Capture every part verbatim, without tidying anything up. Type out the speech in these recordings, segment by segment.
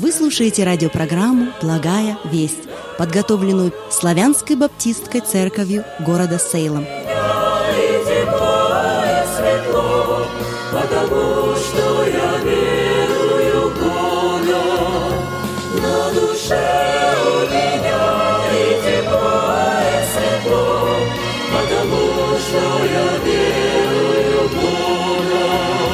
Вы слушаете радиопрограмму «Благая весть», подготовленную Славянской баптистской церковью города Сейлом. Потому что я верую в Бога, на душе у меня и тепло, и светло, потому что я верую в Бога.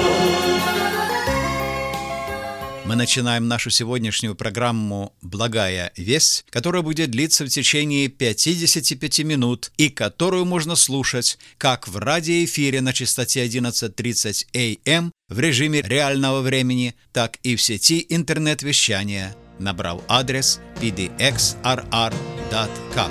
Мы начинаем нашу сегодняшнюю программу «Благая весть», которая будет длиться в течение пятидесяти пяти минут и которую можно слушать как в радиоэфире на частоте одиннадцать тридцать эй эм в режиме реального времени, так и в сети интернет-вещания, набрав адрес пи ди экс ар ар точка ком.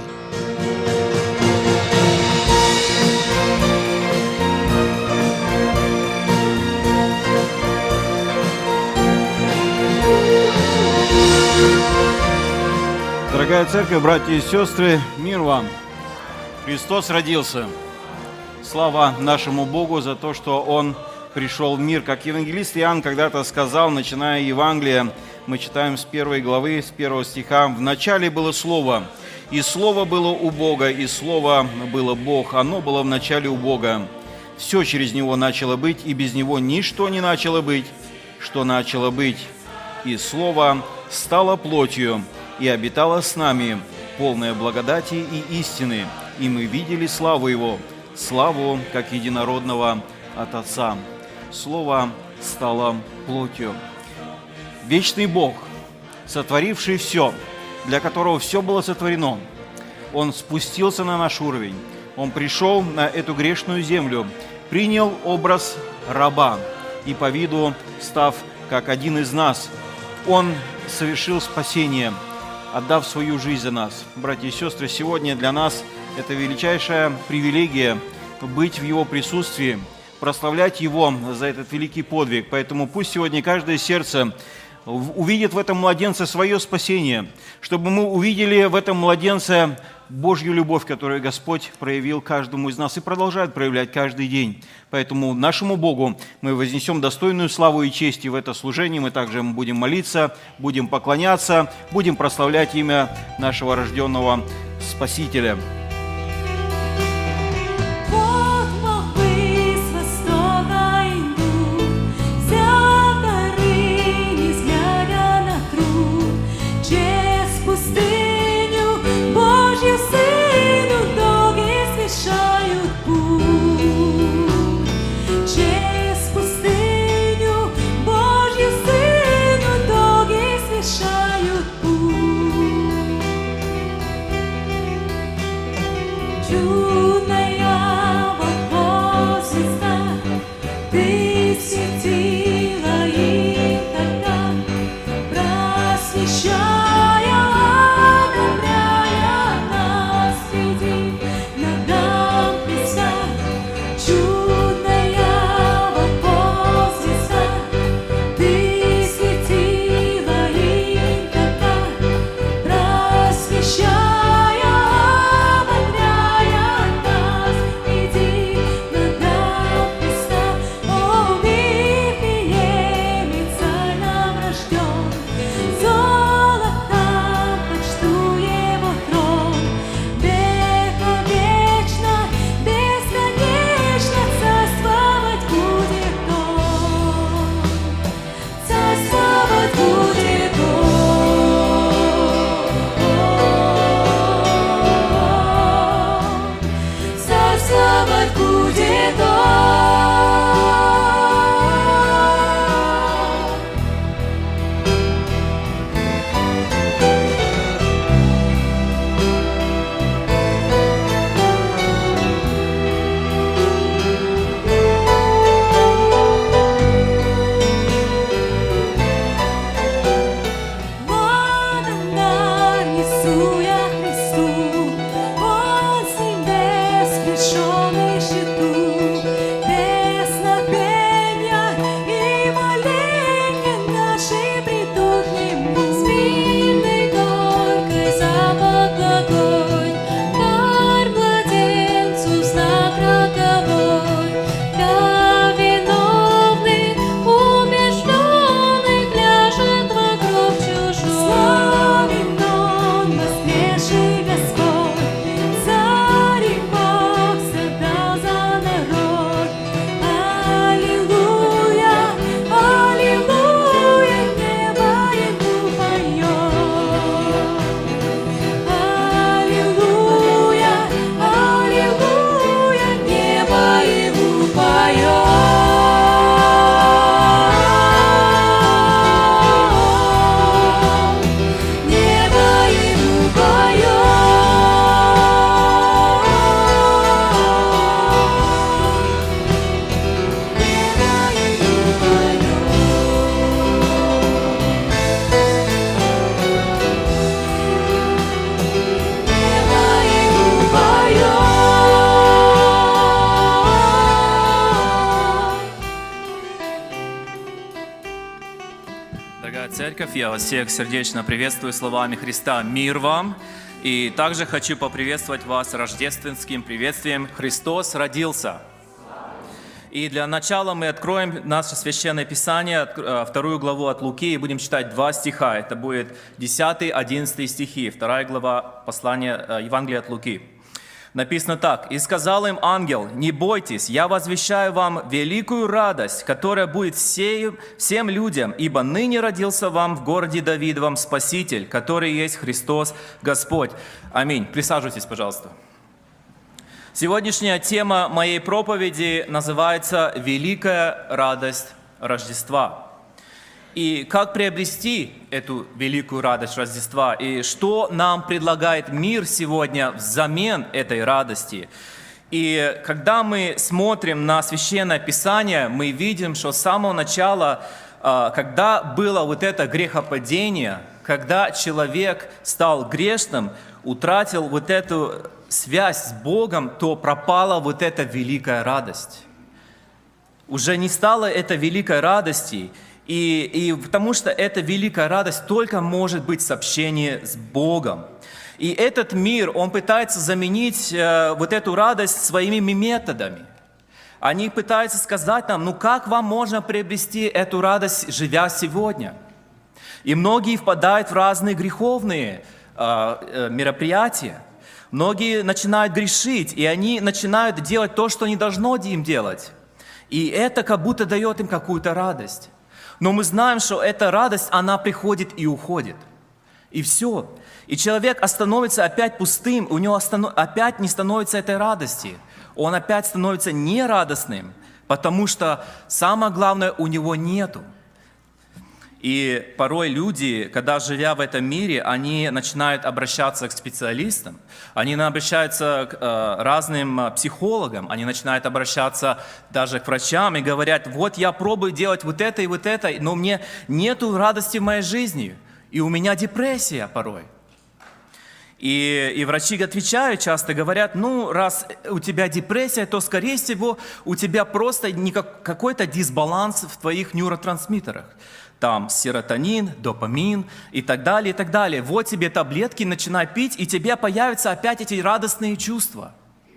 Дорогая церковь, братья и сестры, мир вам! Христос родился. Слава нашему Богу за то, что Он пришел в мир. Как евангелист Иоанн когда-то сказал, начиная Евангелие, мы читаем с первой главы, с первого стиха: «В начале было Слово, и Слово было у Бога, и Слово было Бог, оно было в начале у Бога. Все через Него начало быть, и без Него ничто не начало быть, что начало быть. И Слово стало плотью, и обитала с нами, полная благодати и истины, и мы видели славу Его, славу, как единородного от Отца». Слово стало плотью. Вечный Бог, сотворивший все, для которого все было сотворено, Он спустился на наш уровень, Он пришел на эту грешную землю, принял образ раба и по виду, став как один из нас, Он совершил спасение, отдав свою жизнь за нас. Братья и сестры, сегодня для нас это величайшая привилегия быть в Его присутствии, прославлять Его за этот великий подвиг. Поэтому пусть сегодня каждое сердце увидит в этом младенце свое спасение, чтобы мы увидели в этом младенце Божью любовь, которую Господь проявил каждому из нас и продолжает проявлять каждый день. Поэтому нашему Богу мы вознесем достойную славу и честь и в это служение. Мы также будем молиться, будем поклоняться, будем прославлять имя нашего рожденного Спасителя. Дорогая церковь, я вас всех сердечно приветствую словами Христа. Мир вам! И также хочу поприветствовать вас рождественским приветствием «Христос родился». И для начала мы откроем наше Священное Писание, вторую главу от Луки, и будем читать два стиха. Это будет десятый, одиннадцатый стихи, вторая глава послания Евангелия от Луки. Написано так: «И сказал им ангел: не бойтесь, я возвещаю вам великую радость, которая будет всем, всем людям, ибо ныне родился вам в городе Давидовом Спаситель, который есть Христос Господь». Аминь. Присаживайтесь, пожалуйста. Сегодняшняя тема моей проповеди называется «Великая радость Рождества». И как приобрести эту великую радость Рождества? И что нам предлагает мир сегодня взамен этой радости? И когда мы смотрим на Священное Писание, мы видим, что с самого начала, когда было вот это грехопадение, когда человек стал грешным, утратил вот эту связь с Богом, то пропала вот эта великая радость. Уже не стало это великой радости. И, и потому что эта великая радость только может быть в общении с Богом. И этот мир, он пытается заменить э, вот эту радость своими методами. Они пытаются сказать нам, ну как вам можно приобрести эту радость, живя сегодня? И многие впадают в разные греховные э, э, мероприятия. Многие начинают грешить, и они начинают делать то, что не должно им делать. И это как будто дает им какую-то радость. Но мы знаем, что эта радость, она приходит и уходит. И все. И человек становится опять пустым, у него опять не становится этой радости. Он опять становится нерадостным, потому что самое главное у него нету. И порой люди, когда живя в этом мире, они начинают обращаться к специалистам, они обращаются к э, разным психологам, они начинают обращаться даже к врачам и говорят: вот я пробую делать вот это и вот это, но мне нету радости в моей жизни, и у меня депрессия порой. И, и врачи отвечают часто, говорят: ну, раз у тебя депрессия, то, скорее всего, у тебя просто никак, какой-то дисбаланс в твоих нейротрансмиттерах. Там серотонин, допамин и так далее, и так далее. Вот тебе таблетки, начинай пить, и тебе появятся опять эти радостные чувства.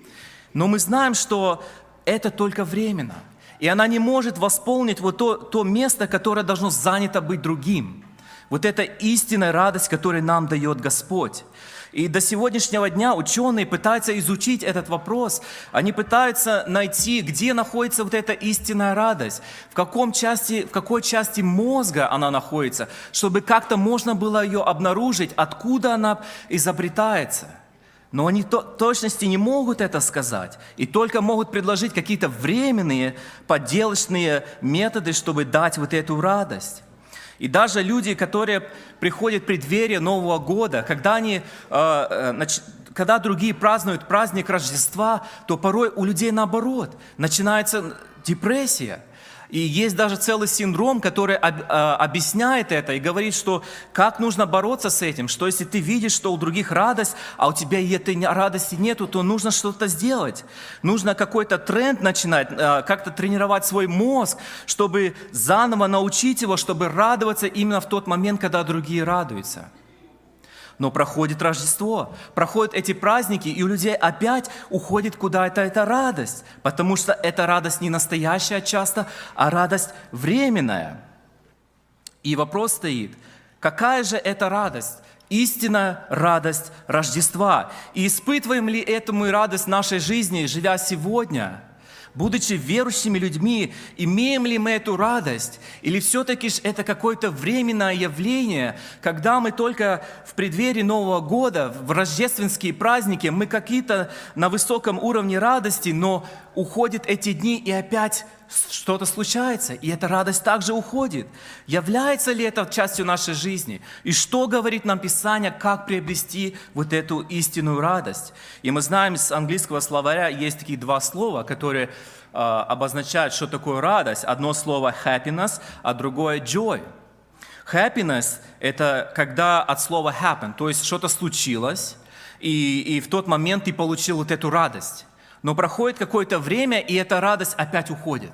Но мы знаем, что это только временно. И она не может восполнить вот то, то место, которое должно занято быть другим. Вот эта истинная радость, которую нам дает Господь. И до сегодняшнего дня ученые пытаются изучить этот вопрос. Они пытаются найти, где находится вот эта истинная радость, в, каком части, в какой части мозга она находится, чтобы как-то можно было ее обнаружить, откуда она изобретается. Но они в точности не могут это сказать, и только могут предложить какие-то временные, подделочные методы, чтобы дать вот эту радость. И даже люди, которые приходят в преддверие Нового года, когда, они, э, нач... когда другие празднуют праздник Рождества, то порой у людей наоборот, начинается депрессия. И есть даже целый синдром, который об, э, объясняет это и говорит, что как нужно бороться с этим, что если ты видишь, что у других радость, а у тебя этой радости нету, то нужно что-то сделать. Нужно какой-то тренд начинать, э, как-то тренировать свой мозг, чтобы заново научить его, чтобы радоваться именно в тот момент, когда другие радуются. Но проходит Рождество, проходят эти праздники, и у людей опять уходит куда-то эта радость, потому что эта радость не настоящая часто, а радость временная. И вопрос стоит, какая же это радость? Истинная радость Рождества. И испытываем ли этому радость в нашей жизни, живя сегодня? Будучи верующими людьми, имеем ли мы эту радость? Или все-таки это какое-то временное явление, когда мы только в преддверии Нового года, в рождественские праздники, мы какие-то на высоком уровне радости, но уходят эти дни, и опять что-то случается, и эта радость также уходит. Является ли это частью нашей жизни? И что говорит нам Писание, как приобрести вот эту истинную радость? И мы знаем, с английского словаря есть такие два слова, которые э, обозначают, что такое радость. Одно слово happiness, а другое joy. Happiness – это когда от слова happen, то есть что-то случилось, и, и в тот момент ты получил вот эту радость. Но проходит какое-то время, и эта радость опять уходит.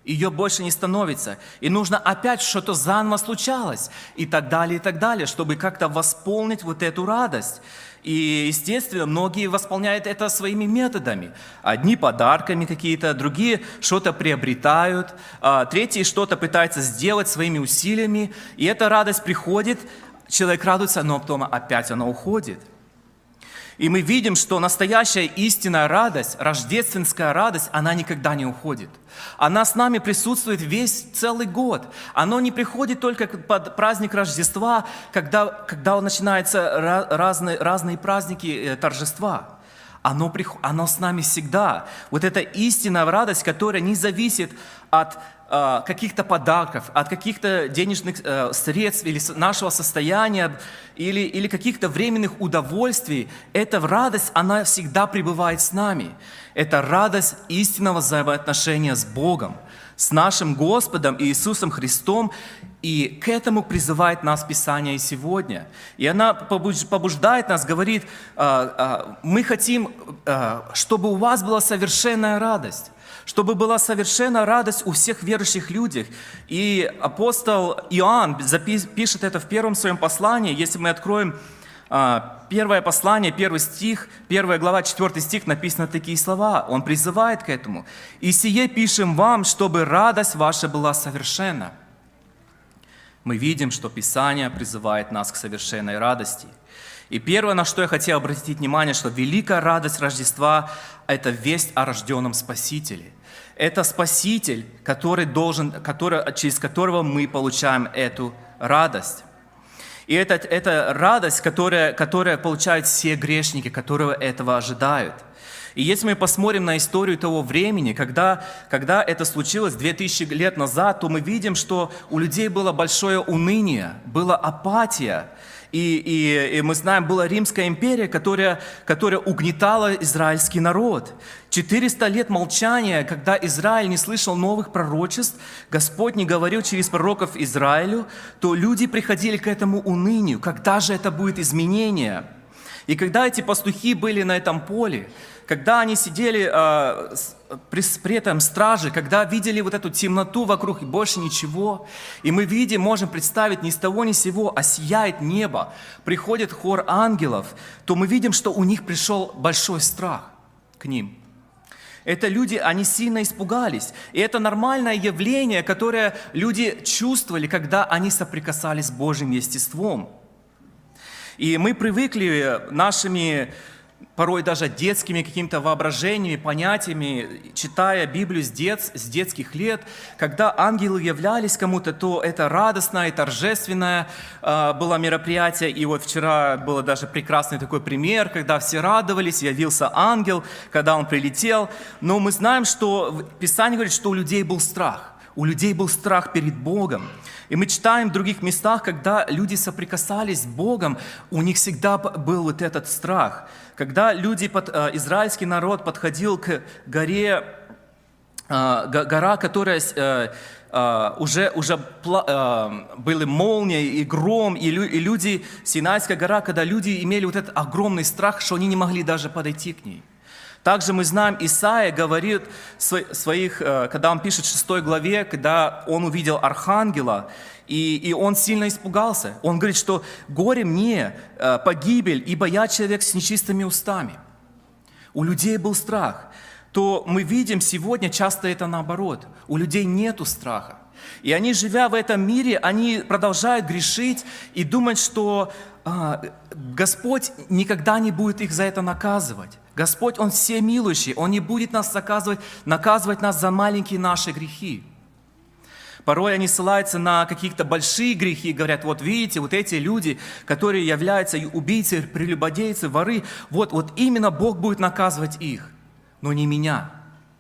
ее больше не становится. И нужно опять что-то заново случалось, и так далее, и так далее, чтобы как-то восполнить вот эту радость. И, естественно, многие восполняют это своими методами. Одни подарками какие-то, другие что-то приобретают, а третьи что-то пытаются сделать своими усилиями. И эта радость приходит, человек радуется, но потом опять она уходит. И мы видим, что настоящая истинная радость, рождественская радость, она никогда не уходит. Она с нами присутствует весь целый год. Она не приходит только под праздник Рождества, когда, когда начинаются разные, разные праздники, торжества. Оно, оно с нами всегда. Вот эта истинная радость, которая не зависит от э, каких-то подарков, от каких-то денежных э, средств или нашего состояния, или, или каких-то временных удовольствий. Эта радость, она всегда пребывает с нами. Это радость истинного взаимоотношения с Богом, с нашим Господом Иисусом Христом. И к этому призывает нас Писание и сегодня. И она побуждает нас, говорит, мы хотим, чтобы у вас была совершенная радость, чтобы была совершенная радость у всех верующих людей. И апостол Иоанн пишет это в первом своем послании. Если мы откроем первое послание, первый стих, первая глава, четвертый стих, написаны такие слова. Он призывает к этому. «И сие пишем вам, чтобы радость ваша была совершенна». Мы видим, что Писание призывает нас к совершенной радости. И первое, на что я хотел обратить внимание, что великая радость Рождества – это весть о рожденном Спасителе. Это Спаситель, который должен, который, через которого мы получаем эту радость. И это, это радость, которая, которая получают все грешники, которые этого ожидают. И если мы посмотрим на историю того времени, когда, когда это случилось две тысячи лет назад, то мы видим, что у людей было большое уныние, была апатия. И, и, и мы знаем, была Римская империя, которая, которая угнетала израильский народ. четыреста лет молчания, когда Израиль не слышал новых пророчеств, Господь не говорил через пророков Израилю, то люди приходили к этому унынию. Когда же это будет изменение? И когда эти пастухи были на этом поле, когда они сидели э, при, при этом страже, когда видели вот эту темноту вокруг и больше ничего, и мы видим, можем представить, ни с того ни с сего, а сияет небо, приходит хор ангелов, то мы видим, что у них пришел большой страх к ним. Это люди, они сильно испугались. И это нормальное явление, которое люди чувствовали, когда они соприкасались с Божьим естеством. И мы привыкли нашими, порой даже детскими какими-то воображениями, понятиями, читая Библию с, дет, с детских лет, когда ангелы являлись кому-то, то это радостное и торжественное э, было мероприятие. И вот вчера был даже прекрасный такой пример, когда все радовались, явился ангел, когда он прилетел. Но мы знаем, что Писание говорит, что у людей был страх. У людей был страх перед Богом. И мы читаем в других местах, когда люди соприкасались с Богом, у них всегда был вот этот страх. Когда люди, под, э, израильский народ подходил к горе, э, гора, которая э, э, уже, уже э, были молнии и гром, и, лю, и люди, Синайская гора, когда люди имели вот этот огромный страх, что они не могли даже подойти к ней. Также мы знаем, Исаия говорит своих, когда он пишет в шестой главе, когда он увидел архангела, и, и он сильно испугался. Он говорит, что горе мне, погибель, ибо я человек с нечистыми устами. У людей был страх. То мы видим сегодня часто это наоборот. У людей нету страха. И они, живя в этом мире, они продолжают грешить и думать, что а, Господь никогда не будет их за это наказывать. Господь, Он всемилующий, Он не будет нас наказывать, наказывать нас за маленькие наши грехи. Порой они ссылаются на какие-то большие грехи, говорят, вот видите, вот эти люди, которые являются убийцы, прелюбодейцы, воры, вот, вот именно Бог будет наказывать их, но не меня.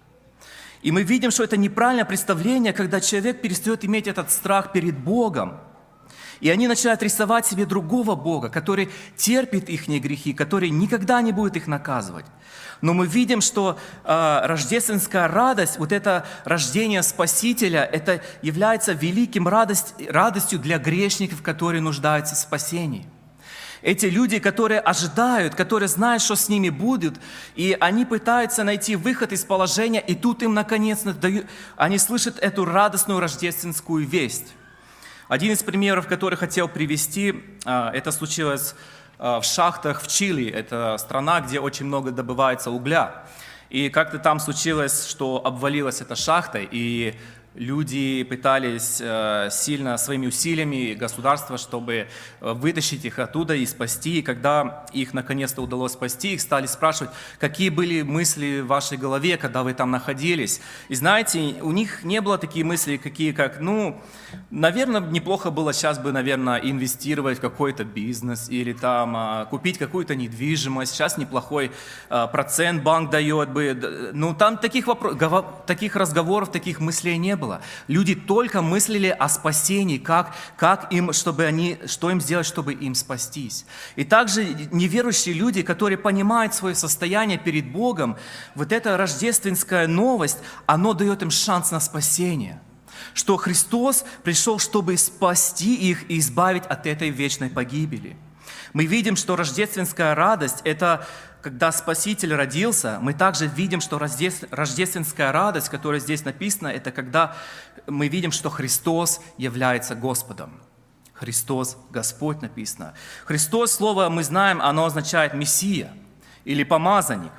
И мы видим, что это неправильное представление, когда человек перестает иметь этот страх перед Богом. И они начинают рисовать себе другого Бога, который терпит их грехи, который никогда не будет их наказывать. Но мы видим, что э, рождественская радость, вот это рождение Спасителя, это является великим радость, радостью для грешников, которые нуждаются в спасении. Эти люди, которые ожидают, которые знают, что с ними будет, и они пытаются найти выход из положения, и тут им наконец-то дают, они слышат эту радостную рождественскую весть. Один из примеров, который хотел привести, это случилось в шахтах в Чили. Это страна, где очень много добывается угля. И как-то там случилось, что обвалилась эта шахта, и люди пытались э, сильно своими усилиями государства, чтобы вытащить их оттуда и спасти. И когда их наконец-то удалось спасти, их стали спрашивать, какие были мысли в вашей голове, когда вы там находились. И знаете, у них не было такие мысли, какие как, ну, наверное, неплохо было сейчас бы, наверное, инвестировать в какой-то бизнес или там э, купить какую-то недвижимость. Сейчас неплохой э, процент банк дает бы. Ну, там таких, вопро- таких разговоров, таких мыслей не было. Люди только мыслили о спасении, как, как им, чтобы они, что им сделать, чтобы им спастись. И также неверующие люди, которые понимают свое состояние перед Богом, вот эта рождественская новость, она дает им шанс на спасение. Что Христос пришел, чтобы спасти их и избавить от этой вечной погибели. Мы видим, что рождественская радость – это когда Спаситель родился. Мы также видим, что рождественская радость, которая здесь написана, это когда мы видим, что Христос является Господом. Христос Господь написано. Христос, слово мы знаем, оно означает Мессия или помазанник.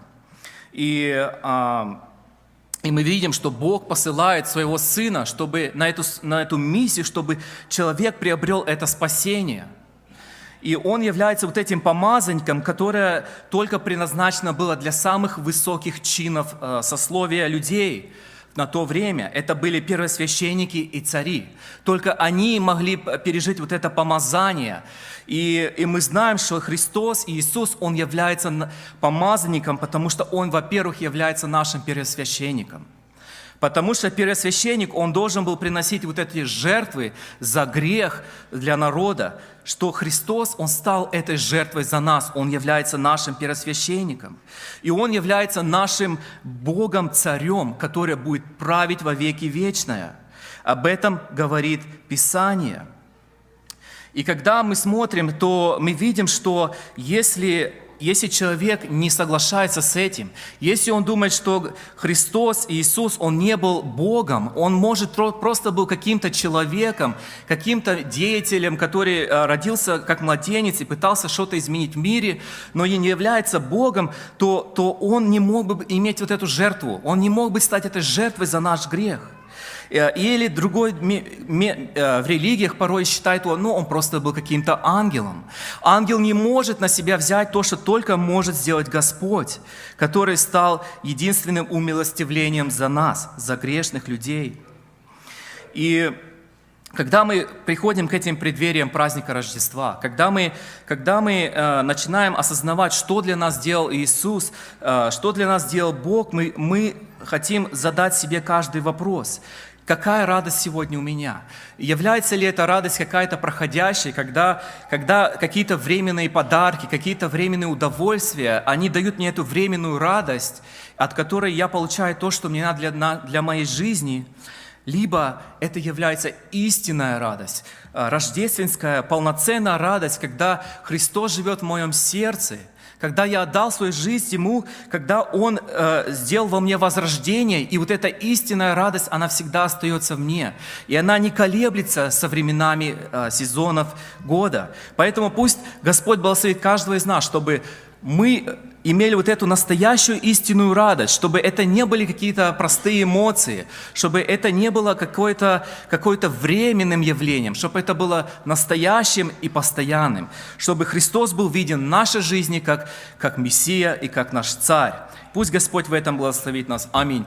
И, а, и мы видим, что Бог посылает своего Сына, чтобы на эту, на эту миссию, чтобы человек приобрел это спасение. И Он является вот этим помазанником, которое только предназначено было для самых высоких чинов э, сословия людей на то время. Это были первосвященники и цари. Только они могли пережить вот это помазание. И, и мы знаем, что Христос, Иисус, Он является помазанником, потому что Он, во-первых, является нашим первосвященником. Потому что первосвященник, он должен был приносить вот эти жертвы за грех для народа, что Христос, Он стал этой жертвой за нас, Он является нашим первосвященником. И Он является нашим Богом-царем, который будет править во веки вечное. Об этом говорит Писание. И когда мы смотрим, то мы видим, что если... Если человек не соглашается с этим, если он думает, что Христос, Иисус, Он не был Богом, Он, может, просто был каким-то человеком, каким-то деятелем, который родился как младенец и пытался что-то изменить в мире, но и не является Богом, то, то он не мог бы иметь вот эту жертву, он не мог бы стать этой жертвой за наш грех. Или другой в религиях порой считает его, ну, он просто был каким-то ангелом. Ангел не может на себя взять то, что только может сделать Господь, который стал единственным умилостивлением за нас, за грешных людей. И когда мы приходим к этим преддвериям праздника Рождества, когда мы, когда мы э, начинаем осознавать, что для нас сделал Иисус, э, что для нас сделал Бог, мы, мы хотим задать себе каждый вопрос. Какая радость сегодня у меня? Является ли эта радость какая-то проходящей, когда, когда какие-то временные подарки, какие-то временные удовольствия, они дают мне эту временную радость, от которой я получаю то, что мне надо для, для моей жизни, либо это является истинная радость, рождественская, полноценная радость, когда Христос живет в моем сердце, когда я отдал свою жизнь Ему, когда Он э, сделал во мне возрождение, и вот эта истинная радость, она всегда остается в мне, и она не колеблется со временами э, сезонов года. Поэтому пусть Господь благословит каждого из нас, чтобы мы имели вот эту настоящую истинную радость, чтобы это не были какие-то простые эмоции, чтобы это не было какое-то, какое-то временным явлением, чтобы это было настоящим и постоянным, чтобы Христос был виден в нашей жизни как, как Мессия и как наш Царь. Пусть Господь в этом благословит нас. Аминь.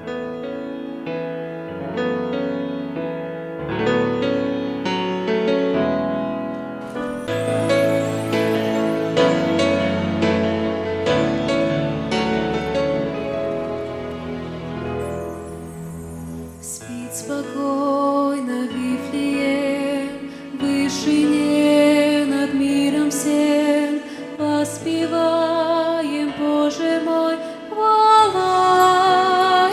Спокойно, Вифлеем, в вышине над миром всем, воспеваем, Боже мой, хвала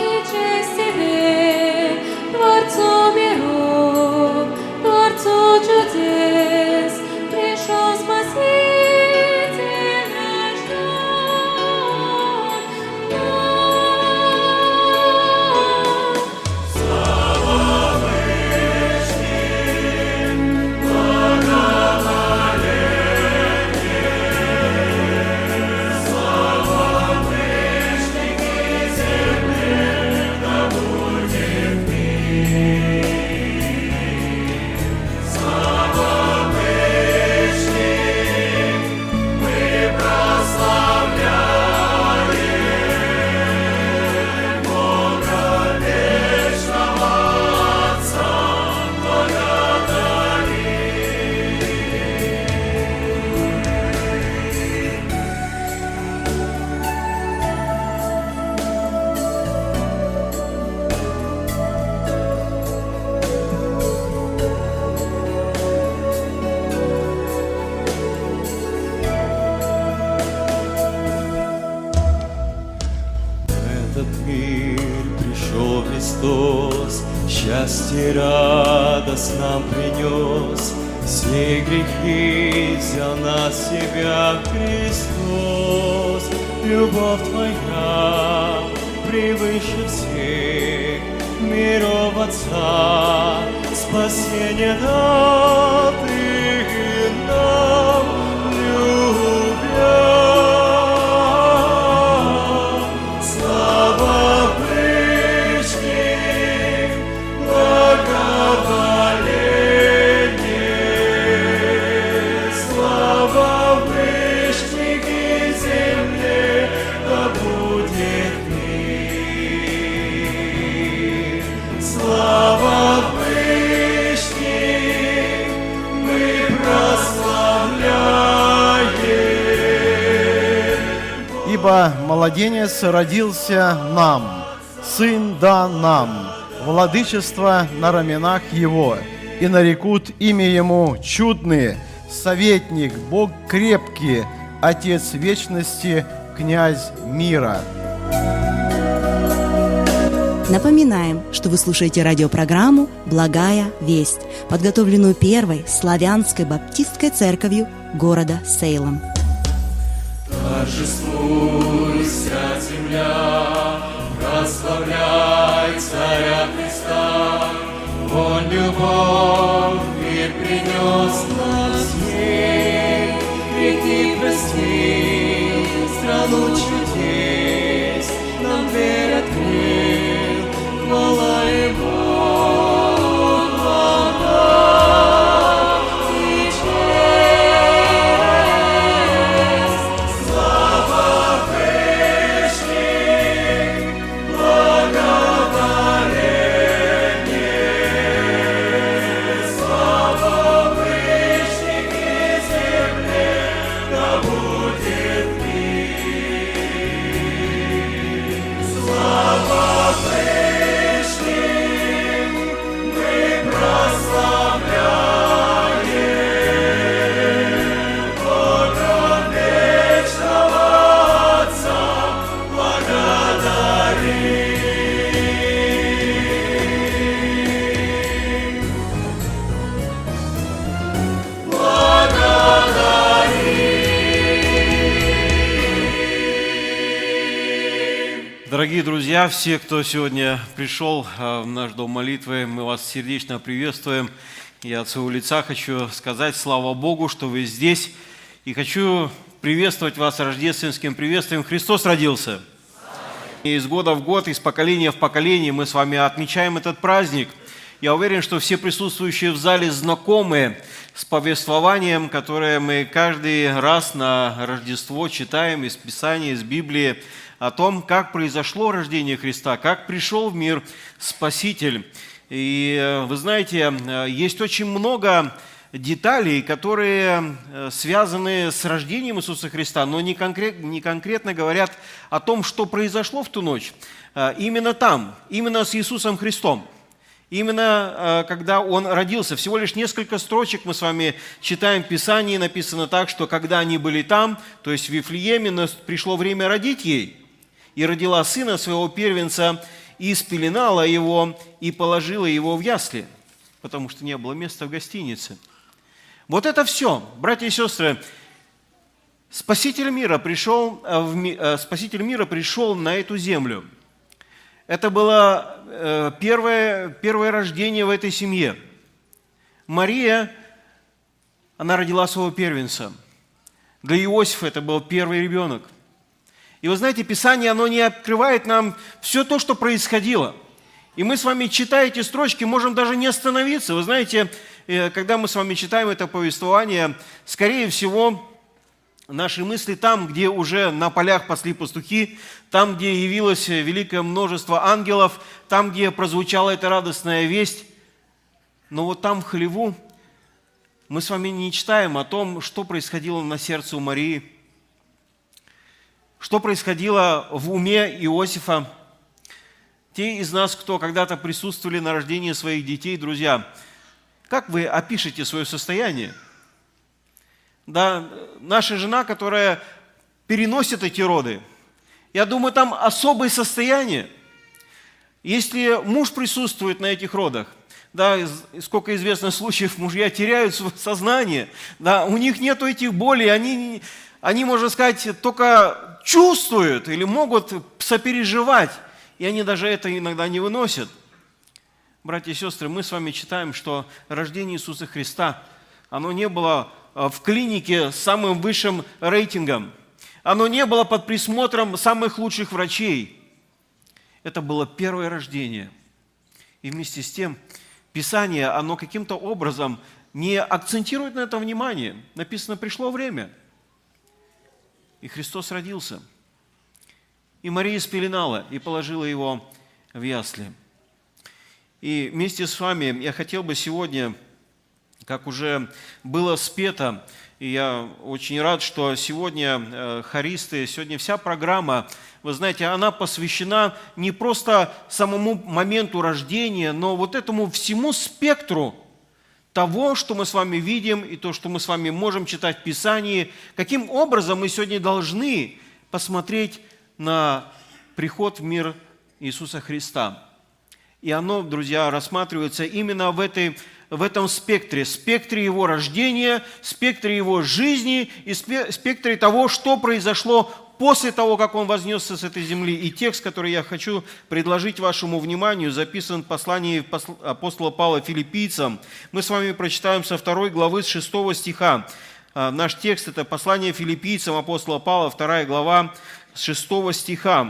Счастье, радость нам принес, все грехи взял на себя Христос. Любовь Твоя превыше всех миров Отца, спасение дал Ты нам, любя. Слава Вышних, благоволение, слава Вышних и земле, да будет мир. Слава Вышних, мы прославляем. Ибо младенец родился нам, сын дан нам, владычество на раменах его, и нарекут имя ему чудный, советник, Бог крепкий, Отец вечности, князь мира. Напоминаем, что вы слушаете радиопрограмму «Благая весть», подготовленную первой славянской баптистской церковью города Сейлом. Торжествуй, вся земля, прославляй Царя Христа. Он любовь мир принес нам всем, грехи простил, страну чудес нам дверь открыл, хвала Ему, хвала и честь. Слава Вышних, благоволение, слава Вышних и земле, да будет мир. Слава Вышних, мы прославляем Бога вечного Отца, благодарим. Дорогие друзья, все, кто сегодня пришел в наш дом молитвы, мы вас сердечно приветствуем. Я от своего лица хочу сказать слава Богу, что вы здесь. И хочу приветствовать вас рождественским приветствием. Христос родился. И из года в год, из поколения в поколение мы с вами отмечаем этот праздник. Я уверен, что все присутствующие в зале знакомы с повествованием, которое мы каждый раз на Рождество читаем из Писания, из Библии, о том, как произошло рождение Христа, как пришел в мир Спаситель. И вы знаете, есть очень много деталей, которые связаны с рождением Иисуса Христа, но не конкретно, не конкретно говорят о том, что произошло в ту ночь. Именно там, именно с Иисусом Христом. Именно когда Он родился. Всего лишь несколько строчек мы с вами читаем в Писании, написано так, что когда они были там, то есть в Вифлееме, пришло время родить ей, и родила сына своего первенца, и спеленала его, и положила его в ясли, потому что не было места в гостинице. Вот это все, братья и сестры. Спаситель мира пришел, в, Спаситель мира пришел на эту землю. Это было первое, первое рождение в этой семье. Мария, она родила своего первенца. Для Иосифа это был первый ребенок. И вы знаете, Писание, оно не открывает нам все то, что происходило. И мы с вами, читая эти строчки, можем даже не остановиться. Вы знаете, когда мы с вами читаем это повествование, скорее всего, наши мысли там, где уже на полях пасли пастухи, там, где явилось великое множество ангелов, там, где прозвучала эта радостная весть. Но вот там, в хлеву, мы с вами не читаем о том, что происходило на сердце у Марии, что происходило в уме Иосифа. Те из нас, кто когда-то присутствовали на рождении своих детей, друзья, как вы опишете свое состояние? Да, наша жена, которая переносит эти роды, я думаю, там особое состояние. Если муж присутствует на этих родах, Да, сколько известно случаев, мужья теряют сознание, да, у них нет этих болей, они, они, можно сказать, только чувствуют или могут сопереживать, и они даже это иногда не выносят. Братья и сестры, мы с вами читаем, что рождение Иисуса Христа, оно не было в клинике с самым высшим рейтингом, оно не было под присмотром самых лучших врачей. Это было первое рождение. И вместе с тем, Писание, оно каким-то образом не акцентирует на это внимание. Написано, пришло время. И Христос родился. И Мария спеленала и положила его в ясли. И вместе с вами я хотел бы сегодня, как уже было спето, и я очень рад, что сегодня хористы, сегодня вся программа, вы знаете, она посвящена не просто самому моменту рождения, но вот этому всему спектру того, что мы с вами видим, и то, что мы с вами можем читать в Писании, каким образом мы сегодня должны посмотреть на приход в мир Иисуса Христа. И оно, друзья, рассматривается именно в, этой, в этом спектре, спектре Его рождения, спектре Его жизни и спектре того, что произошло после того, как Он вознесся с этой земли. И текст, который я хочу предложить вашему вниманию, записан в послании апостола Павла филиппийцам. Мы с вами прочитаем со второй главы, с шестого стиха. Наш текст – это послание филиппийцам апостола Павла, вторая глава, с шестого стиха.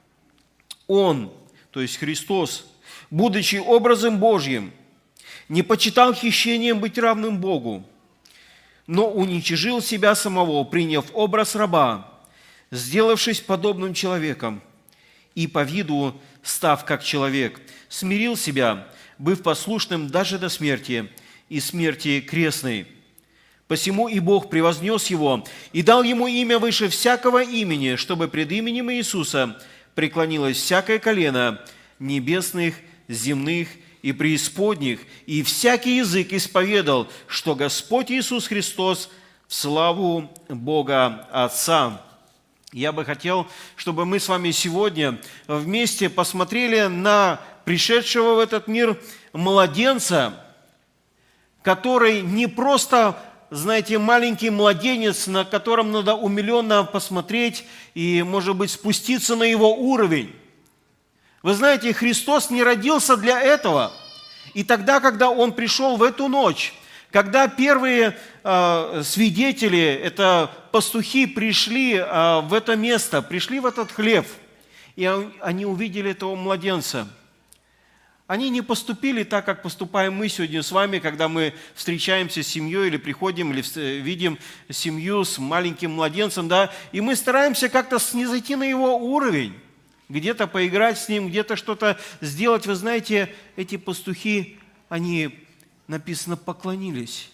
Он, то есть Христос, будучи образом Божьим, не почитал хищением быть равным Богу, но уничижил себя самого, приняв образ раба, сделавшись подобным человеком, и по виду, став как человек, смирил себя, быв послушным даже до смерти и смерти крестной. Посему и Бог превознес его и дал ему имя выше всякого имени, чтобы пред именем Иисуса преклонилось всякое колено небесных, земных и преисподних, и всякий язык исповедал, что Господь Иисус Христос в славу Бога Отца. Я бы хотел, чтобы мы с вами сегодня вместе посмотрели на пришедшего в этот мир младенца, который не просто, знаете, маленький младенец, на котором надо умиленно посмотреть и, может быть, спуститься на его уровень. Вы знаете, Христос не родился для этого. И тогда, когда Он пришел в эту ночь, когда первые э, свидетели, это пастухи, пришли э, в это место, пришли в этот хлев, и они увидели этого младенца, они не поступили так, как поступаем мы сегодня с вами, когда мы встречаемся с семьей или приходим, или видим семью с маленьким младенцем, да, и мы стараемся как-то снизойти на его уровень, где-то поиграть с ним, где-то что-то сделать. Вы знаете, эти пастухи, они, написано, поклонились.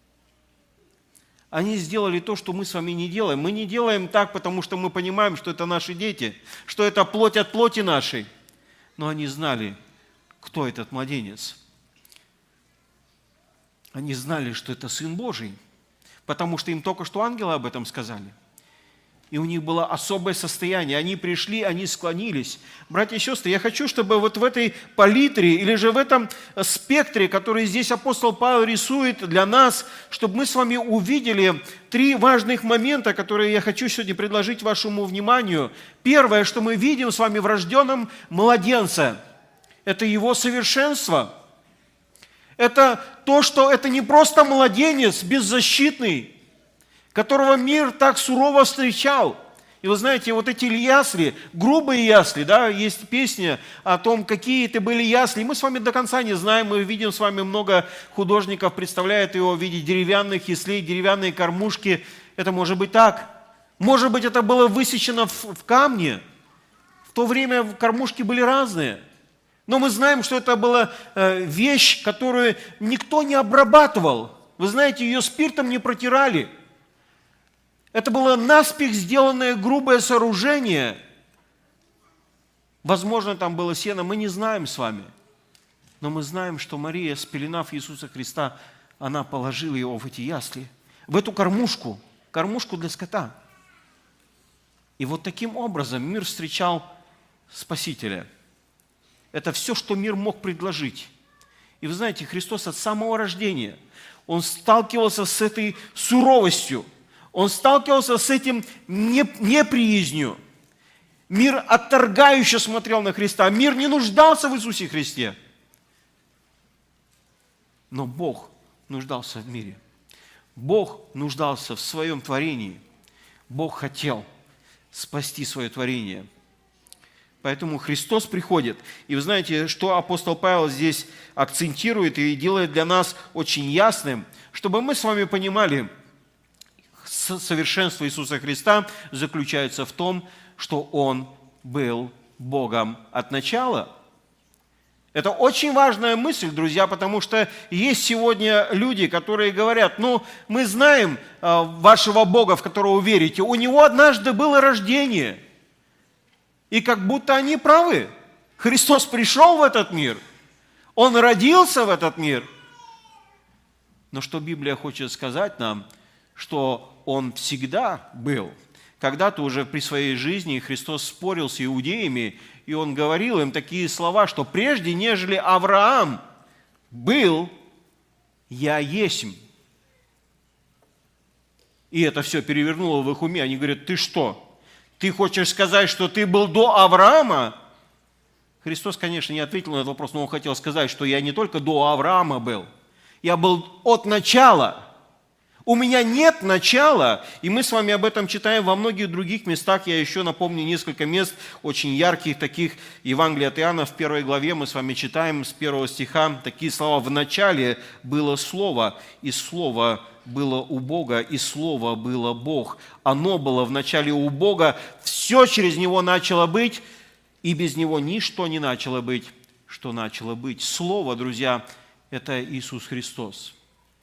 Они сделали то, что мы с вами не делаем. Мы не делаем так, потому что мы понимаем, что это наши дети, что это плоть от плоти нашей. Но они знали, кто этот младенец. Они знали, что это Сын Божий, потому что им только что ангелы об этом сказали. И у них было особое состояние. Они пришли, они склонились. Братья и сестры, я хочу, чтобы вот в этой палитре или же в этом спектре, который здесь апостол Павел рисует для нас, чтобы мы с вами увидели три важных момента, которые я хочу сегодня предложить вашему вниманию. Первое, что мы видим с вами в рожденном младенце, это его совершенство. Это то, что это не просто младенец беззащитный, которого мир так сурово встречал. И вы знаете, вот эти ясли, грубые ясли, да, есть песня о том, какие это были ясли. И мы с вами до конца не знаем, мы видим с вами много художников, представляют его в виде деревянных яслей, деревянные кормушки. Это может быть так. Может быть, это было высечено в, в камне. В то время кормушки были разные. Но мы знаем, что это была э, вещь, которую никто не обрабатывал. Вы знаете, ее спиртом не протирали. Это было наспех сделанное грубое сооружение. Возможно, там было сено, мы не знаем с вами. Но мы знаем, что Мария, спеленав Иисуса Христа, она положила его в эти ясли, в эту кормушку, кормушку для скота. И вот таким образом мир встречал Спасителя. Это все, что мир мог предложить. И вы знаете, Христос от самого рождения, Он сталкивался с этой суровостью, Он сталкивался с этим неприязнью. Мир отторгающе смотрел на Христа, мир не нуждался в Иисусе Христе. Но Бог нуждался в мире. Бог нуждался в своем творении. Бог хотел спасти свое творение. Поэтому Христос приходит. И вы знаете, что апостол Павел здесь акцентирует и делает для нас очень ясным, чтобы мы с вами понимали, совершенство Иисуса Христа заключается в том, что Он был Богом от начала. Это очень важная мысль, друзья, потому что есть сегодня люди, которые говорят, ну, мы знаем э, вашего Бога, в которого вы верите, у Него однажды было рождение. И как будто они правы. Христос пришел в этот мир, Он родился в этот мир. Но что Библия хочет сказать нам, что Он всегда был. Когда-то уже при своей жизни Христос спорил с иудеями, и Он говорил им такие слова, что прежде, нежели Авраам был, я есмь. И это все перевернуло в их уме. Они говорят, ты что? Ты хочешь сказать, что ты был до Авраама? Христос, конечно, не ответил на этот вопрос, но Он хотел сказать, что я не только до Авраама был, я был от начала. У меня нет начала, и мы с вами об этом читаем во многих других местах. Я еще напомню несколько мест очень ярких, таких Евангелия от Иоанна в первой главе мы с вами читаем с первого стиха такие слова. «В начале было Слово, и Слово было у Бога, и Слово было Бог. Оно было в начале у Бога, все через Него начало быть, и без Него ничто не начало быть, что начало быть». Слово, друзья, это Иисус Христос.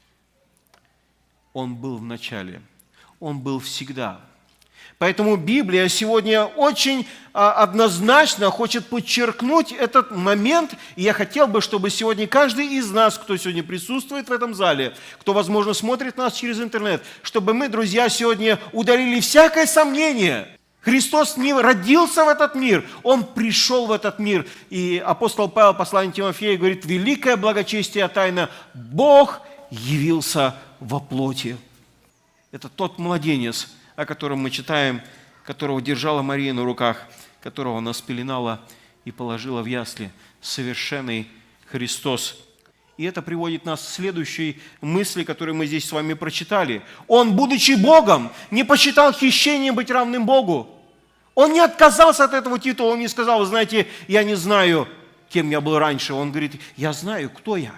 Он был в начале, Он был всегда. Поэтому Библия сегодня очень однозначно хочет подчеркнуть этот момент. И я хотел бы, чтобы сегодня каждый из нас, кто сегодня присутствует в этом зале, кто, возможно, смотрит нас через интернет, чтобы мы, друзья, сегодня удалили всякое сомнение. Христос не родился в этот мир, Он пришел в этот мир. И апостол Павел, посланник Тимофею, говорит, великое благочестие тайна, Бог явился во плоти. Это тот младенец, о котором мы читаем, которого держала Мария на руках, которого она спеленала и положила в ясли. Совершенный Христос. И это приводит нас к следующей мысли, которую мы здесь с вами прочитали. Он, будучи Богом, не посчитал хищением быть равным Богу. Он не отказался от этого титула, он не сказал, вы знаете, я не знаю, кем я был раньше. Он говорит, я знаю, кто я.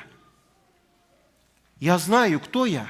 Я знаю, кто я.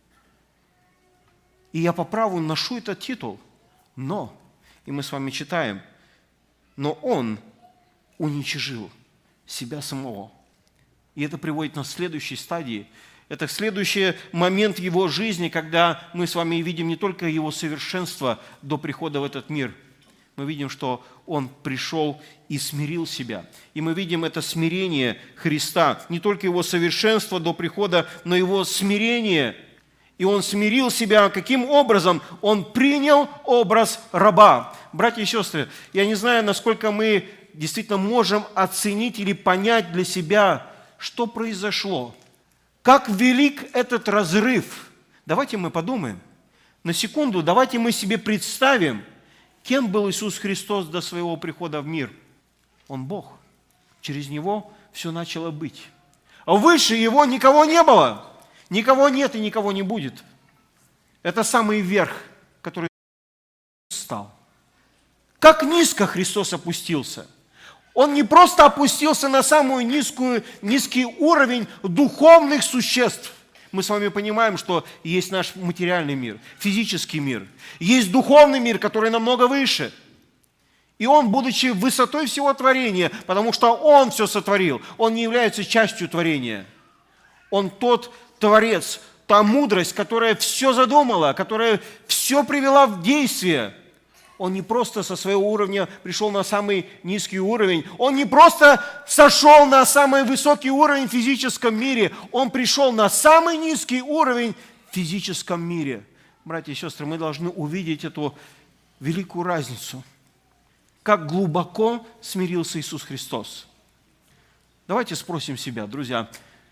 И я по праву ношу этот титул. Но, и мы с вами читаем, но Он уничижил себя самого. И это приводит нас к следующей стадии. Это следующий момент Его жизни, когда мы с вами видим не только Его совершенство до прихода в этот мир. Мы видим, что Он пришел и смирил себя. И мы видим это смирение Христа. Не только Его совершенство до прихода, но Его смирение. И Он смирил себя. Каким образом? Он принял образ раба. Братья и сестры, я не знаю, насколько мы действительно можем оценить или понять для себя, что произошло. Как велик этот разрыв. Давайте мы подумаем. На секунду, давайте мы себе представим, кем был Иисус Христос до Своего прихода в мир. Он Бог. Через Него все начало быть. А выше Его никого не было. Никого нет и никого не будет. Это самый верх, который стал. Как низко Христос опустился. Он не просто опустился на самую низкую, низкий уровень духовных существ. Мы с вами понимаем, что есть наш материальный мир, физический мир. Есть духовный мир, который намного выше. И Он, будучи высотой всего творения, потому что Он все сотворил, Он не является частью творения. Он тот Творец, та мудрость, которая все задумала, которая все привела в действие. Он не просто со своего уровня пришел на самый низкий уровень. Он не просто сошел на самый высокий уровень в физическом мире. Он пришел на самый низкий уровень в физическом мире. Братья и сестры, мы должны увидеть эту великую разницу. Как глубоко смирился Иисус Христос. Давайте спросим себя, друзья,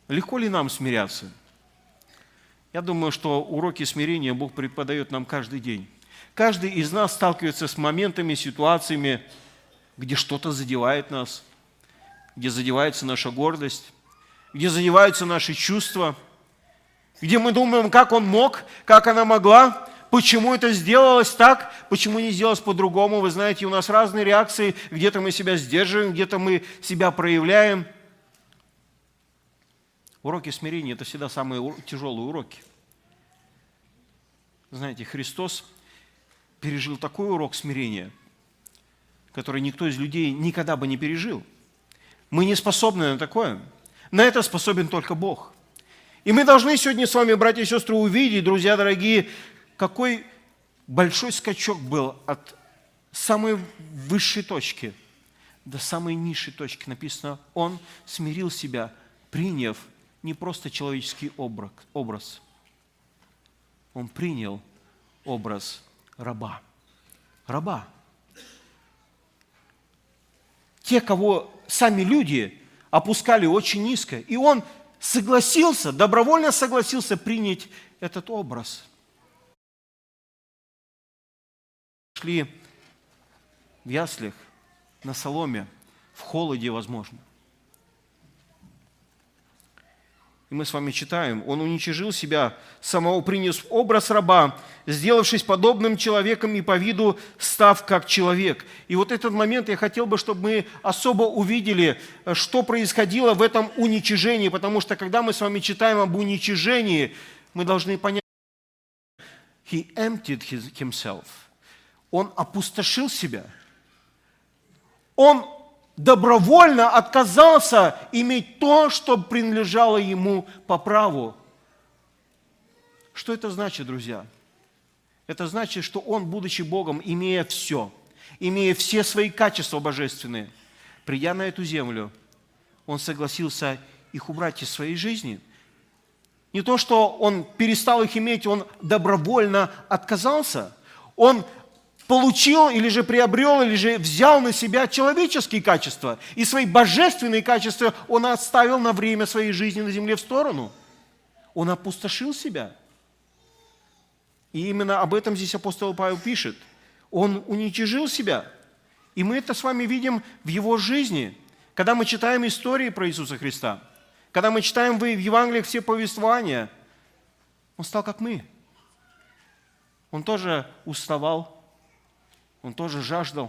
Легко ли нам смиряться? Я думаю, что уроки смирения Бог преподает нам каждый день. Каждый из нас сталкивается с моментами, ситуациями, где что-то задевает нас, где задевается наша гордость, где задеваются наши чувства, где мы думаем, как он мог, как она могла, почему это сделалось так, почему не сделалось по-другому. Вы знаете, у нас разные реакции, где-то мы себя сдерживаем, где-то мы себя проявляем. Уроки смирения – это всегда самые тяжелые уроки. Знаете, Христос пережил такой урок смирения, который никто из людей никогда бы не пережил. Мы не способны на такое. На это способен только Бог. И мы должны сегодня с вами, братья и сестры, увидеть, друзья дорогие, какой большой скачок был от самой высшей точки до самой низшей точки. Написано, Он смирил себя, приняв не просто человеческий образ. Он принял образ раба. Раба. Те, кого сами люди опускали очень низко. И он согласился, добровольно согласился принять этот образ. Шли в яслях, на соломе, в холоде, возможно. И мы с вами читаем, он уничижил себя, самого приняв образ раба, сделавшись подобным человеком и по виду став как человек. И вот этот момент я хотел бы, чтобы мы особо увидели, что происходило в этом уничижении, потому что когда мы с вами читаем об уничижении, мы должны понять, he emptied his, himself. Он опустошил себя. Он добровольно отказался иметь то, что принадлежало ему по праву. Что это значит, друзья? Это значит, что он, будучи Богом, имея все, имея все свои качества божественные, придя на эту землю, он согласился их убрать из своей жизни. Не то, что он перестал их иметь, он добровольно отказался. Он получил или же приобрел, или же взял на себя человеческие качества, и свои божественные качества он оставил на время своей жизни на земле в сторону. Он опустошил себя. И именно об этом здесь апостол Павел пишет. Он уничижил себя. И мы это с вами видим в его жизни, когда мы читаем истории про Иисуса Христа, когда мы читаем в Евангелиях все повествования. Он стал как мы. Он тоже уставал. Он тоже жаждал.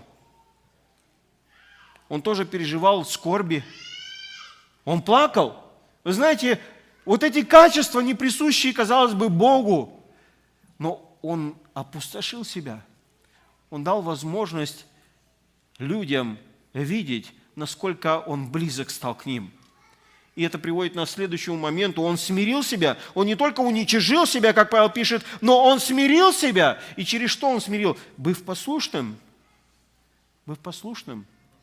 Он тоже переживал скорби. Он плакал. Вы знаете, вот эти качества, не присущие, казалось бы, Богу, но он опустошил себя. Он дал возможность людям видеть, насколько он близок стал к ним. И это приводит нас к следующему моменту. Он смирил себя. Он не только уничижил себя, как Павел пишет, но он смирил себя. И через что он смирил? Быв послушным. Быв послушным.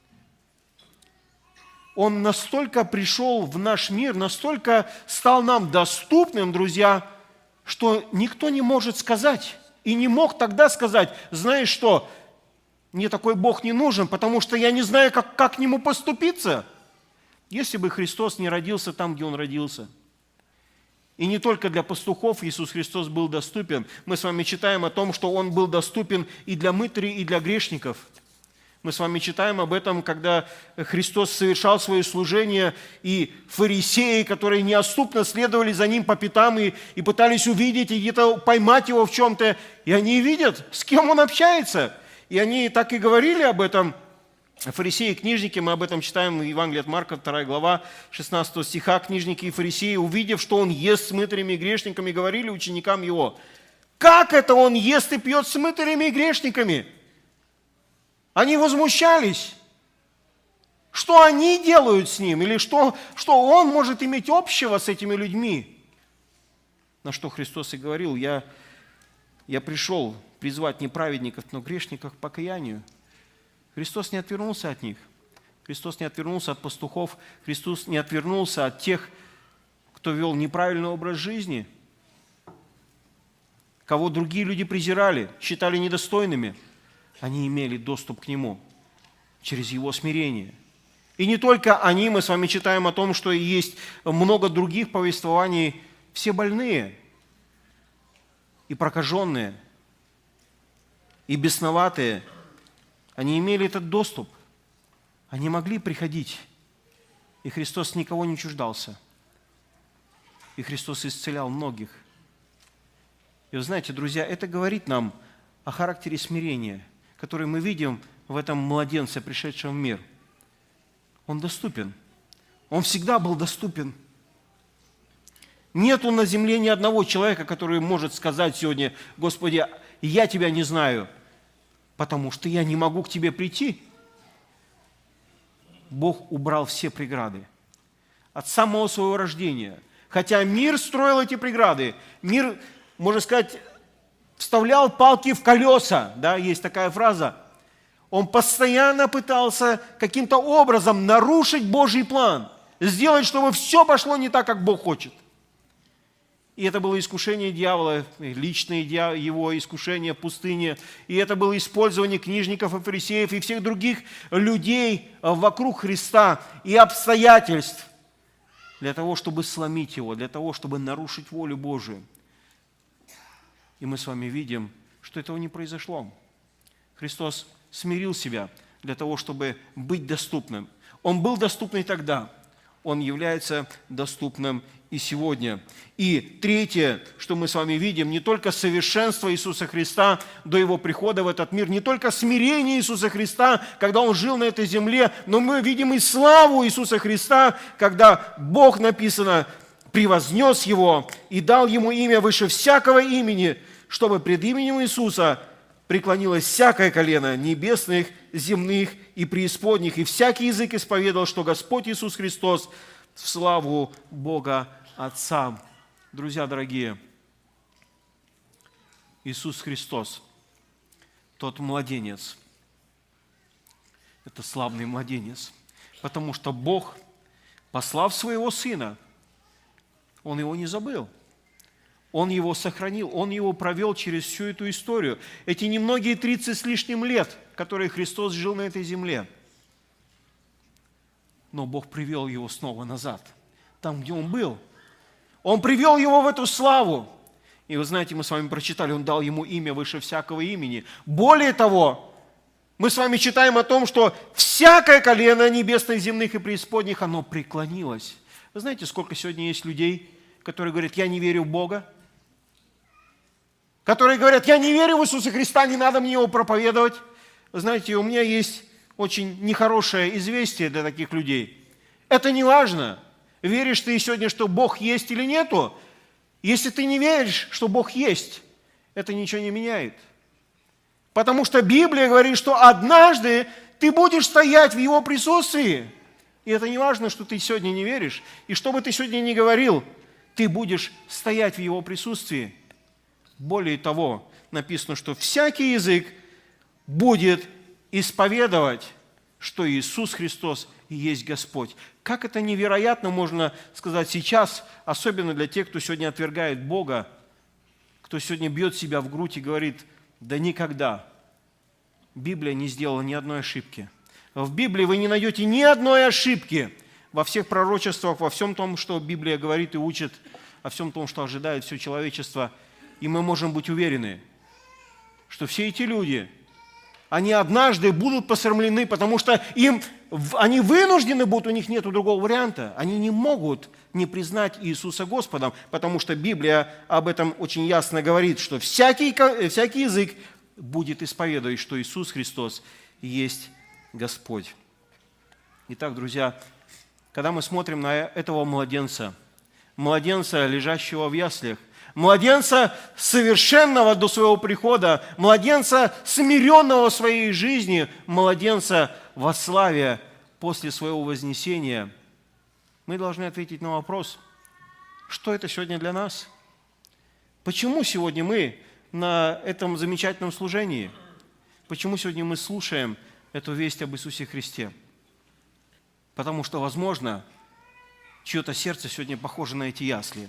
Он настолько пришел в наш мир, настолько стал нам доступным, друзья, что никто не может сказать. И не мог тогда сказать, знаешь что, мне такой Бог не нужен, потому что я не знаю, как, как к Нему поступиться. Если бы Христос не родился там, где Он родился. И не только для пастухов Иисус Христос был доступен. Мы с вами читаем о том, что Он был доступен и для мытарей, и для грешников. Мы с вами читаем об этом, когда Христос совершал свое служение, и фарисеи, которые неотступно следовали за Ним по пятам и, и пытались увидеть, и где-то поймать Его в чем-то, и они видят, с кем Он общается. И они так и говорили об этом. Фарисеи и книжники, мы об этом читаем в Евангелии от Марка, вторая глава, шестнадцатого стиха. Книжники и фарисеи, увидев, что Он ест с мытарями и грешниками, говорили ученикам Его: как это Он ест и пьет с мытарями и грешниками? Они возмущались. Что они делают с Ним? Или что, что Он может иметь общего с этими людьми? На что Христос и говорил: я, я пришел призвать не праведников, но грешников к покаянию. Христос не отвернулся от них. Христос не отвернулся от пастухов. Христос не отвернулся от тех, кто вел неправильный образ жизни, кого другие люди презирали, считали недостойными. Они имели доступ к Нему через Его смирение. И не только они, мы с вами читаем о том, что есть много других повествований. Все больные и прокаженные, и бесноватые, они имели этот доступ. Они могли приходить. И Христос никого не чуждался. И Христос исцелял многих. И вы знаете, друзья, это говорит нам о характере смирения, который мы видим в этом младенце, пришедшем в мир. Он доступен. Он всегда был доступен. Нету на земле ни одного человека, который может сказать сегодня: Господи, я Тебя не знаю, потому что я не могу к Тебе прийти. Бог убрал все преграды от самого своего рождения. Хотя мир строил эти преграды, мир, можно сказать, вставлял палки в колеса, да, есть такая фраза. Он постоянно пытался каким-то образом нарушить Божий план, сделать, чтобы все пошло не так, как Бог хочет. И это было искушение дьявола, личное его искушение в пустыне. И это было использование книжников и фарисеев и всех других людей вокруг Христа и обстоятельств для того, чтобы сломить его, для того, чтобы нарушить волю Божию. И мы с вами видим, что этого не произошло. Христос смирил себя для того, чтобы быть доступным. Он был доступный тогда, Он является доступным и сегодня. И третье, что мы с вами видим, не только совершенство Иисуса Христа до Его прихода в этот мир, не только смирение Иисуса Христа, когда Он жил на этой земле, но мы видим и славу Иисуса Христа, когда Бог, написано, превознес Его и дал Ему имя выше всякого имени, чтобы пред именем Иисуса преклонилось всякое колено небесных, земных и преисподних, и всякий язык исповедовал, что Господь Иисус Христос в славу Бога Отца. Друзья дорогие, Иисус Христос, тот младенец, это славный младенец, потому что Бог, послав своего Сына, Он его не забыл. Он его сохранил, Он его провел через всю эту историю. Эти немногие тридцать с лишним лет, которые Христос жил на этой земле. Но Бог привел его снова назад, там, где он был. Он привел его в эту славу. И вы знаете, мы с вами прочитали, Он дал ему имя выше всякого имени. Более того, мы с вами читаем о том, что всякое колено небесных, земных и преисподних, оно преклонилось. Вы знаете, сколько сегодня есть людей, которые говорят: я не верю в Бога, которые говорят: я не верю в Иисуса Христа, не надо мне Его проповедовать. Вы знаете, у меня есть очень нехорошее известие для таких людей. Это не важно, веришь ты сегодня, что Бог есть или нету. Если ты не веришь, что Бог есть, это ничего не меняет. Потому что Библия говорит, что однажды ты будешь стоять в Его присутствии. И это не важно, что ты сегодня не веришь. И что бы ты сегодня ни говорил, ты будешь стоять в Его присутствии. Более того, написано, что всякий язык будет исповедовать, что Иисус Христос и есть Господь. Как это невероятно можно сказать сейчас, особенно для тех, кто сегодня отвергает Бога, кто сегодня бьет себя в грудь и говорит: да никогда. Библия не сделала ни одной ошибки. В Библии вы не найдете ни одной ошибки во всех пророчествах, во всем том, что Библия говорит и учит, во всем том, что ожидает все человечество. И мы можем быть уверены, что все эти люди, они однажды будут посрамлены, потому что им, они вынуждены будут, у них нет другого варианта. Они не могут не признать Иисуса Господом, потому что Библия об этом очень ясно говорит, что всякий, всякий язык будет исповедовать, что Иисус Христос есть Господь. Итак, друзья, когда мы смотрим на этого младенца, младенца, лежащего в яслях, младенца совершенного до своего прихода, младенца смиренного в своей жизни, младенца во славе после своего вознесения, мы должны ответить на вопрос: что это сегодня для нас? Почему сегодня мы на этом замечательном служении? Почему сегодня мы слушаем эту весть об Иисусе Христе? Потому что, возможно, чье-то сердце сегодня похоже на эти ясли.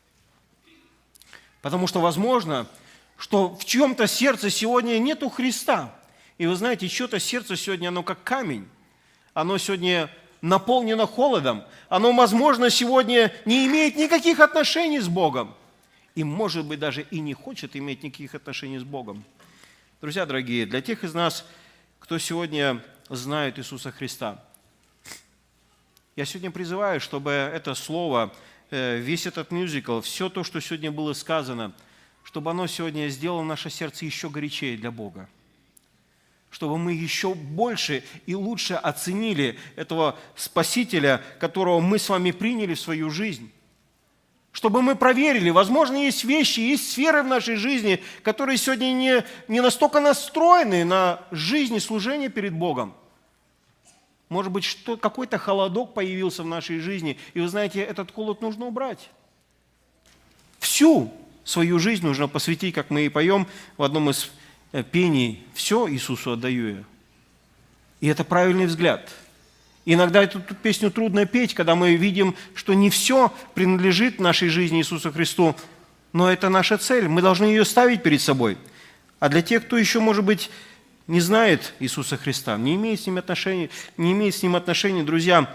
Потому что возможно, что в чьем-то сердце сегодня нету Христа. И вы знаете, чье-то сердце сегодня, оно как камень. Оно сегодня наполнено холодом, оно, возможно, сегодня не имеет никаких отношений с Богом. И, может быть, даже и не хочет иметь никаких отношений с Богом. Друзья дорогие, для тех из нас, кто сегодня знает Иисуса Христа, я сегодня призываю, чтобы это слово, весь этот мюзикл, все то, что сегодня было сказано, чтобы оно сегодня сделало наше сердце еще горячее для Бога. Чтобы мы еще больше и лучше оценили этого Спасителя, которого мы с вами приняли в свою жизнь. Чтобы мы проверили, возможно, есть вещи, есть сферы в нашей жизни, которые сегодня не, не настолько настроены на жизнь и служение перед Богом. Может быть, что, какой-то холодок появился в нашей жизни, и вы знаете, этот холод нужно убрать. Всю свою жизнь нужно посвятить, как мы и поем в одном из пений, все Иисусу отдаю я. И это правильный взгляд. Иногда эту песню трудно петь, когда мы видим, что не все принадлежит нашей жизни Иисусу Христу, но это наша цель, мы должны ее ставить перед собой. А для тех, кто еще, может быть, не знает Иисуса Христа, не имеет с ним отношений, не имеет с ним отношений, друзья,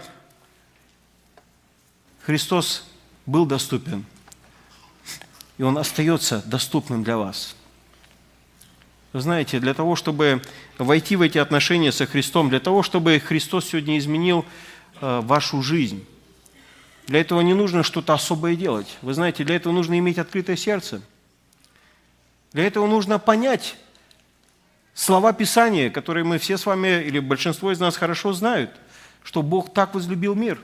Христос был доступен, и Он остается доступным для вас. Вы знаете, для того, чтобы войти в эти отношения со Христом, для того, чтобы Христос сегодня изменил э, вашу жизнь, для этого не нужно что-то особое делать. Вы знаете, для этого нужно иметь открытое сердце. Для этого нужно понять слова Писания, которые мы все с вами, или большинство из нас хорошо знают, что Бог так возлюбил мир,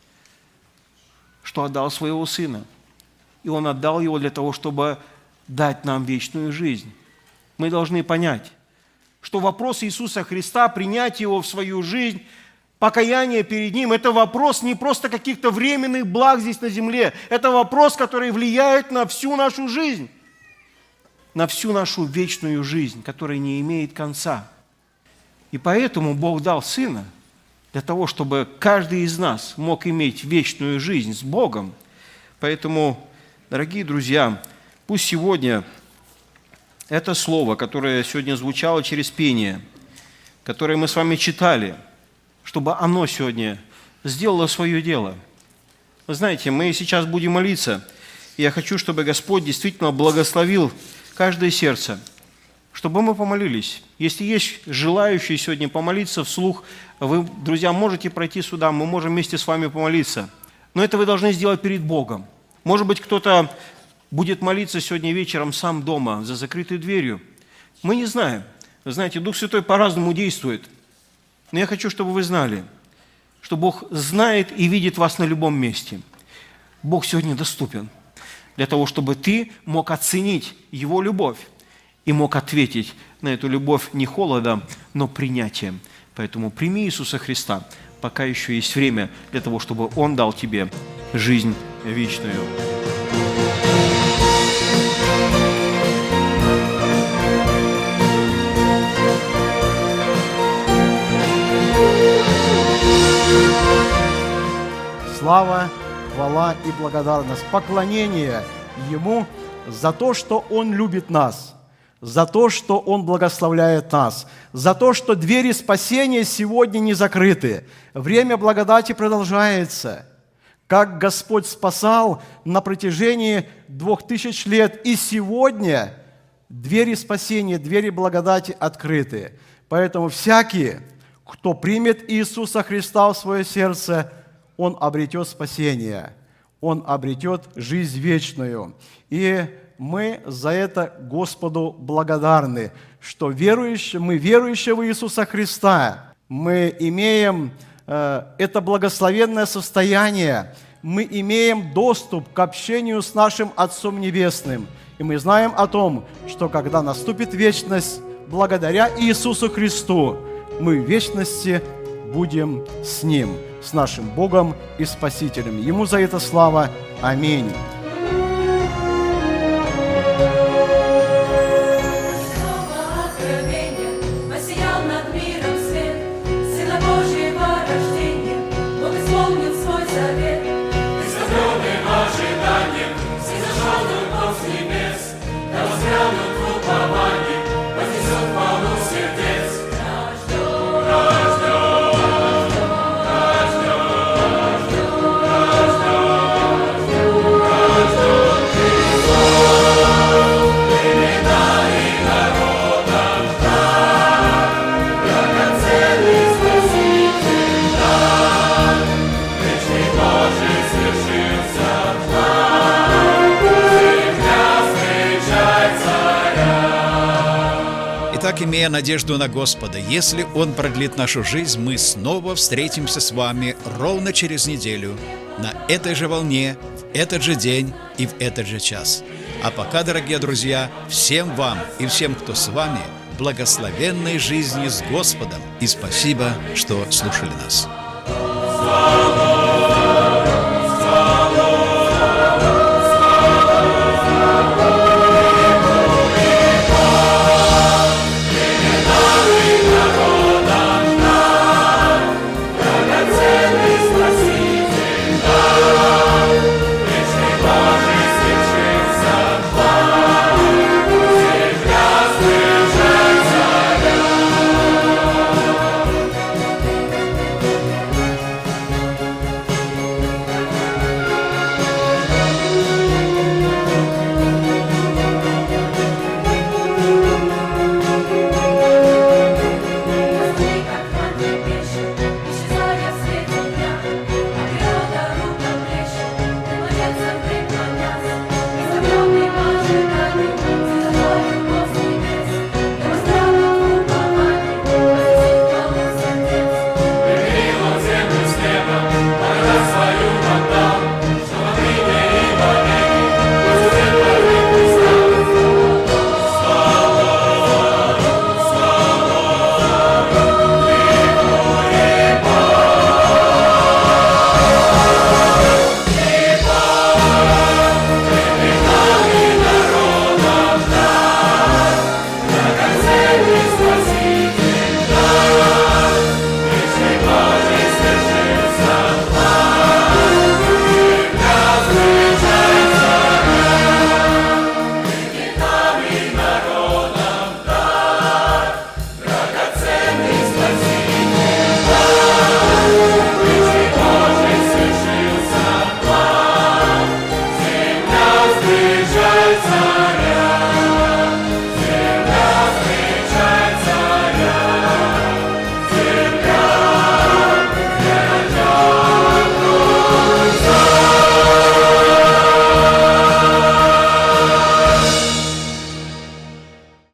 что отдал Своего Сына. И Он отдал Его для того, чтобы дать нам вечную жизнь. Мы должны понять, что вопрос Иисуса Христа, принять Его в свою жизнь, покаяние перед Ним, это вопрос не просто каких-то временных благ здесь на земле, это вопрос, который влияет на всю нашу жизнь, на всю нашу вечную жизнь, которая не имеет конца. И поэтому Бог дал Сына для того, чтобы каждый из нас мог иметь вечную жизнь с Богом. Поэтому, дорогие друзья, пусть сегодня это слово, которое сегодня звучало через пение, которое мы с вами читали, чтобы оно сегодня сделало свое дело. Вы знаете, мы сейчас будем молиться, и я хочу, чтобы Господь действительно благословил каждое сердце, чтобы мы помолились. Если есть желающие сегодня помолиться вслух, вы, друзья, можете пройти сюда, мы можем вместе с вами помолиться. Но это вы должны сделать перед Богом. Может быть, кто-то будет молиться сегодня вечером сам дома, за закрытой дверью. Мы не знаем. Вы знаете, Дух Святой по-разному действует. Но я хочу, чтобы вы знали, что Бог знает и видит вас на любом месте. Бог сегодня доступен для того, чтобы ты мог оценить Его любовь и мог ответить на эту любовь не холодом, но принятием. Поэтому прими Иисуса Христа, пока еще есть время для того, чтобы Он дал тебе жизнь вечную. Слава, хвала и благодарность, поклонение Ему за то, что Он любит нас, за то, что Он благословляет нас, за то, что двери спасения сегодня не закрыты. Время благодати продолжается. Как Господь спасал на протяжении двух тысяч лет, и сегодня двери спасения, двери благодати открыты. Поэтому всякий, кто примет Иисуса Христа в свое сердце, он обретет спасение, он обретет жизнь вечную. И мы за это Господу благодарны, что верующие, мы верующие в Иисуса Христа, мы имеем э, это благословенное состояние, мы имеем доступ к общению с нашим Отцом Небесным. И мы знаем о том, что когда наступит вечность, благодаря Иисусу Христу, мы в вечности будем с Ним, с нашим Богом и Спасителем. Ему за это слава. Аминь. Рожден, рожден, рожден. Итак, имея надежду на Господа, если Он продлит нашу жизнь, мы снова встретимся с вами ровно через неделю на этой же волне, в этот же день и в этот же час. А пока, дорогие друзья, всем вам и всем, кто с вами, благословенной жизни с Господом, и спасибо, что слушали нас.